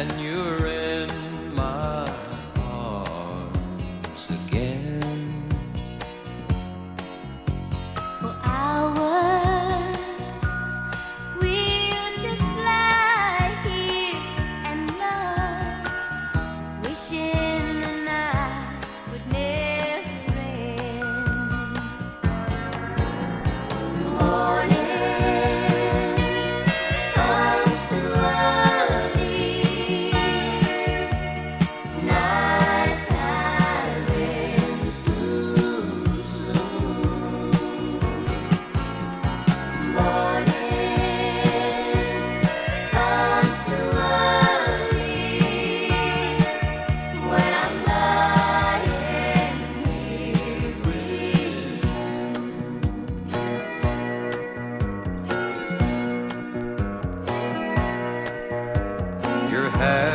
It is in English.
and you're in my arms again. For hours we'll just lie here and love, wishing the night would never end. Morning comes too early, nighttime ends too soon. Morning comes too early when I'm lying here with Your hair